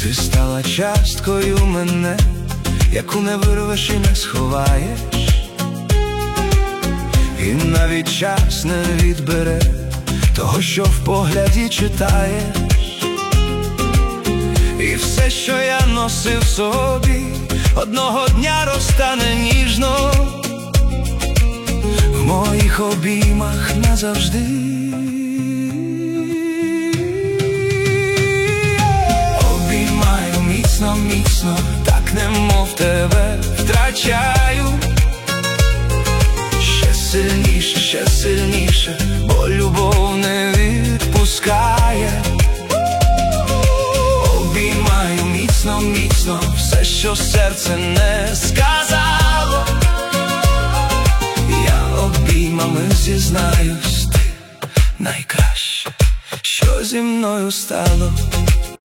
Ти стала часткою мене, яку не вирвеш і не сховаєш, і навіть час не відбере того, що в погляді читаєш. І все, що я носив собі, одного дня розтане ніжно в моїх обіймах назавжди. Обіймаю міцно, міцно, так немов тебе втрачаю. Ще сильніше, ще сильніше, бо любов не відпускає. Обіймаю міцно, міцно, все, що серце не сказало. Я обіймами зізнаюсь, ти найкраще, що зі мною стало.